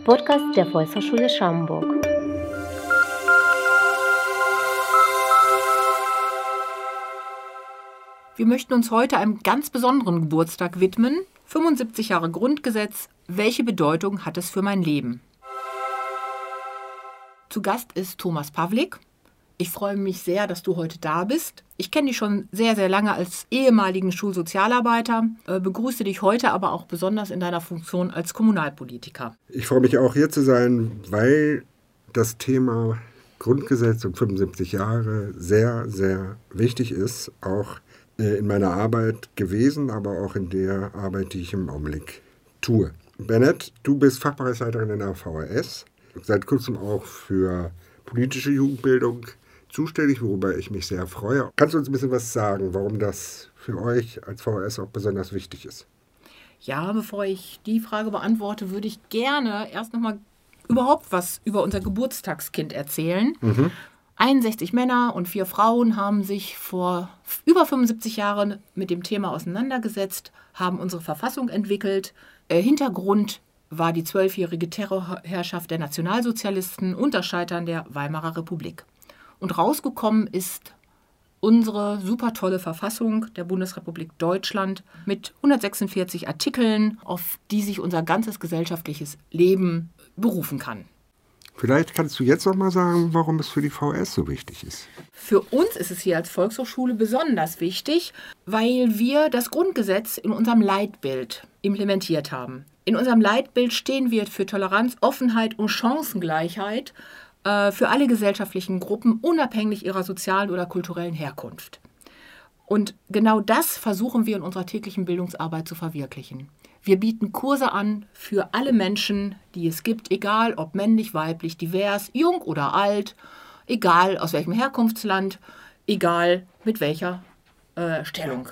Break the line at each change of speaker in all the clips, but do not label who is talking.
Podcast der Volkshochschule Schaumburg.
Wir möchten uns heute einem ganz besonderen Geburtstag widmen. 75 Jahre Grundgesetz. Welche Bedeutung hat es für mein Leben? Zu Gast ist Thomas Pawlik. Ich freue mich sehr, dass du heute da bist. Ich kenne dich schon sehr, sehr lange als ehemaligen Schulsozialarbeiter, begrüße dich heute aber auch besonders in deiner Funktion als Kommunalpolitiker.
Ich freue mich auch hier zu sein, weil das Thema Grundgesetz und 75 Jahre sehr, sehr wichtig ist, auch in meiner Arbeit gewesen, aber auch in der Arbeit, die ich im Augenblick tue. Bennett, du bist Fachbereichsleiterin in der VHS, seit kurzem auch für politische Jugendbildung zuständig, worüber ich mich sehr freue. Kannst du uns ein bisschen was sagen, warum das für euch als VHS auch besonders wichtig ist?
Ja, bevor ich die Frage beantworte, würde ich gerne erst nochmal überhaupt was über unser Geburtstagskind erzählen. 61 Männer und 4 Frauen haben sich vor über 75 Jahren mit dem Thema auseinandergesetzt, haben unsere Verfassung entwickelt. Hintergrund war die 12-jährige Terrorherrschaft der Nationalsozialisten und das Scheitern der Weimarer Republik. Und rausgekommen ist unsere super tolle Verfassung der Bundesrepublik Deutschland mit 146 Artikeln, auf die sich unser ganzes gesellschaftliches Leben berufen kann.
Vielleicht kannst du jetzt noch mal sagen, warum es für die VHS so wichtig ist.
Für uns ist es hier als Volkshochschule besonders wichtig, weil wir das Grundgesetz in unserem Leitbild implementiert haben. In unserem Leitbild stehen wir für Toleranz, Offenheit und Chancengleichheit für alle gesellschaftlichen Gruppen, unabhängig ihrer sozialen oder kulturellen Herkunft. Und genau das versuchen wir in unserer täglichen Bildungsarbeit zu verwirklichen. Wir bieten Kurse an für alle Menschen, die es gibt, egal ob männlich, weiblich, divers, jung oder alt, egal aus welchem Herkunftsland, egal mit welcher Stellung.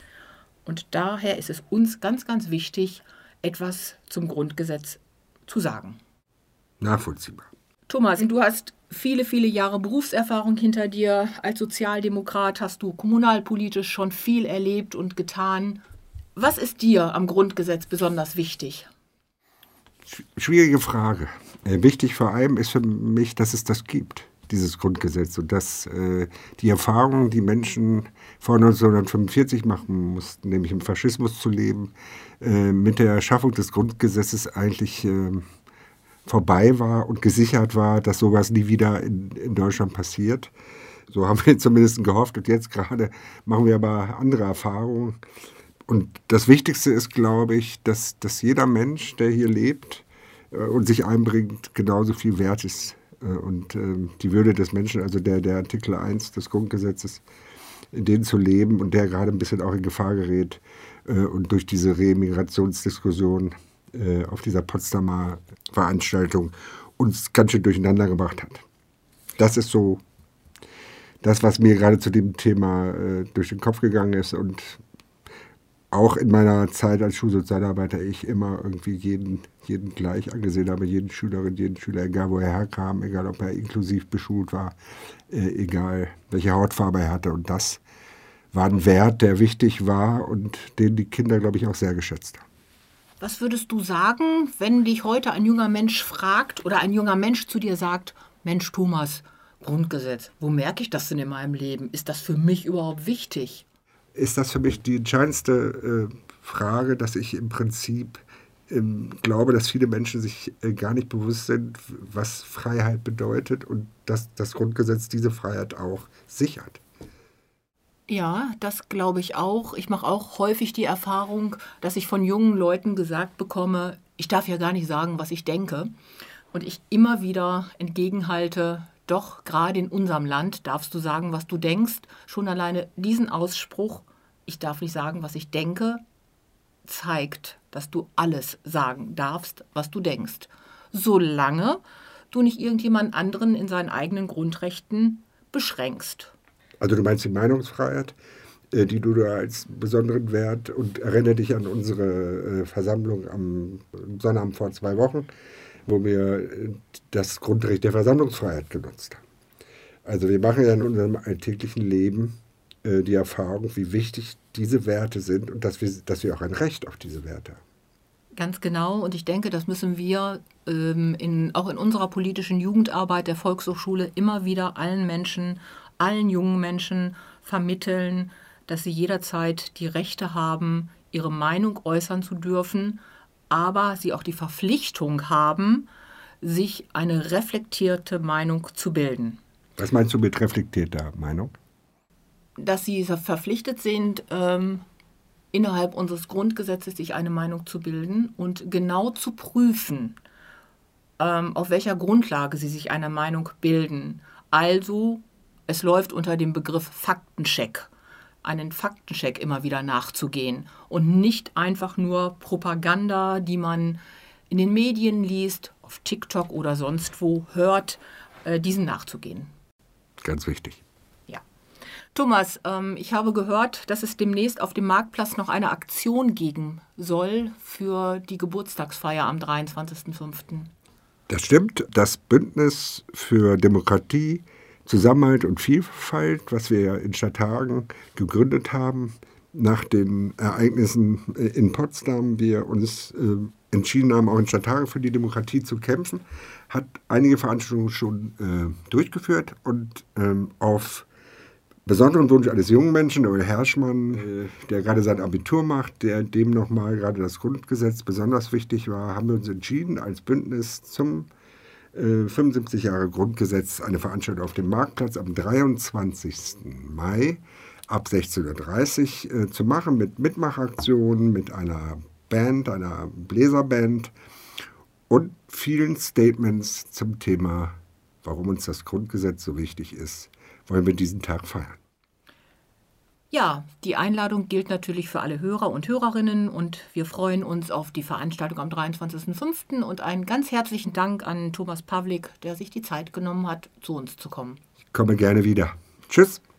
Und daher ist es uns ganz, ganz wichtig, etwas zum Grundgesetz zu sagen.
Nachvollziehbar.
Thomas, du hast viele, viele Jahre Berufserfahrung hinter dir. Als Sozialdemokrat hast du kommunalpolitisch schon viel erlebt und getan. Was ist dir am Grundgesetz besonders wichtig?
Schwierige Frage. Wichtig vor allem ist für mich, dass es das gibt, dieses Grundgesetz. Und dass die Erfahrungen, die Menschen vor 1945 machen mussten, nämlich im Faschismus zu leben, mit der Schaffung des Grundgesetzes eigentlich vorbei war und gesichert war, dass sowas nie wieder in Deutschland passiert. So haben wir zumindest gehofft. Und jetzt gerade machen wir aber andere Erfahrungen. Und das Wichtigste ist, glaube ich, dass jeder Mensch, der hier lebt und sich einbringt, genauso viel wert ist. Und die Würde des Menschen, also der Artikel 1 des Grundgesetzes, in denen zu leben und der gerade ein bisschen auch in Gefahr gerät und durch diese Remigrationsdiskussion auf dieser Potsdamer Veranstaltung uns ganz schön durcheinander gebracht hat. Das ist so das, was mir gerade zu dem Thema durch den Kopf gegangen ist. Und auch in meiner Zeit als Schulsozialarbeiter ich immer irgendwie jeden gleich angesehen habe, jeden Schülerin, jeden Schüler, egal wo er herkam, egal ob er inklusiv beschult war, egal welche Hautfarbe er hatte. Und das war ein Wert, der wichtig war und den die Kinder, glaube ich, auch sehr geschätzt haben.
Was würdest du sagen, wenn dich heute ein junger Mensch fragt oder ein junger Mensch zu dir sagt, Mensch Thomas, Grundgesetz, wo merke ich das denn in meinem Leben? Ist das für mich überhaupt wichtig?
Ist das für mich die entscheidendste Frage, dass ich im Prinzip glaube, dass viele Menschen sich gar nicht bewusst sind, was Freiheit bedeutet und dass das Grundgesetz diese Freiheit auch sichert.
Ja, das glaube ich auch. Ich mache auch häufig die Erfahrung, dass ich von jungen Leuten gesagt bekomme, ich darf ja gar nicht sagen, was ich denke. Und ich immer wieder entgegenhalte, doch gerade in unserem Land darfst du sagen, was du denkst. Schon alleine diesen Ausspruch, ich darf nicht sagen, was ich denke, zeigt, dass du alles sagen darfst, was du denkst. Solange du nicht irgendjemand anderen in seinen eigenen Grundrechten beschränkst.
Also du meinst die Meinungsfreiheit, die du da als besonderen Wert, und erinnere dich an unsere Versammlung am Sonnabend vor 2 Wochen, wo wir das Grundrecht der Versammlungsfreiheit genutzt haben. Also wir machen ja in unserem alltäglichen Leben die Erfahrung, wie wichtig diese Werte sind und dass wir auch ein Recht auf diese Werte haben.
Ganz genau. Und ich denke, das müssen wir auch in unserer politischen Jugendarbeit der Volkshochschule immer wieder allen Menschen, allen jungen Menschen vermitteln, dass sie jederzeit die Rechte haben, ihre Meinung äußern zu dürfen, aber sie auch die Verpflichtung haben, sich eine reflektierte Meinung zu bilden.
Was meinst du mit reflektierter Meinung?
Dass sie verpflichtet sind, innerhalb unseres Grundgesetzes sich eine Meinung zu bilden und genau zu prüfen, auf welcher Grundlage sie sich eine Meinung bilden. Also, es läuft unter dem Begriff Faktencheck, einen Faktencheck immer wieder nachzugehen und nicht einfach nur Propaganda, die man in den Medien liest, auf TikTok oder sonst wo hört, diesen nachzugehen.
Ganz wichtig.
Ja. Thomas, ich habe gehört, dass es demnächst auf dem Marktplatz noch eine Aktion geben soll für die Geburtstagsfeier am 23.05.
Das stimmt. Das Bündnis für Demokratie, Zusammenhalt und Vielfalt, was wir in Stadthagen gegründet haben, nach den Ereignissen in Potsdam, wir uns entschieden haben, auch in Stadthagen für die Demokratie zu kämpfen, hat einige Veranstaltungen schon durchgeführt und auf besonderen Wunsch eines jungen Menschen, Noel Herschmann, der gerade sein Abitur macht, dem nochmal gerade das Grundgesetz besonders wichtig war, haben wir uns entschieden, als Bündnis zum 75 Jahre Grundgesetz eine Veranstaltung auf dem Marktplatz am 23. Mai ab 16.30 Uhr zu machen mit Mitmachaktionen, mit einer Band, einer Bläserband und vielen Statements zum Thema, warum uns das Grundgesetz so wichtig ist, wollen wir diesen Tag feiern.
Ja, die Einladung gilt natürlich für alle Hörer und Hörerinnen und wir freuen uns auf die Veranstaltung am 23.05. und einen ganz herzlichen Dank an Thomas Pawlik, der sich die Zeit genommen hat, zu uns zu kommen.
Ich komme gerne wieder. Tschüss.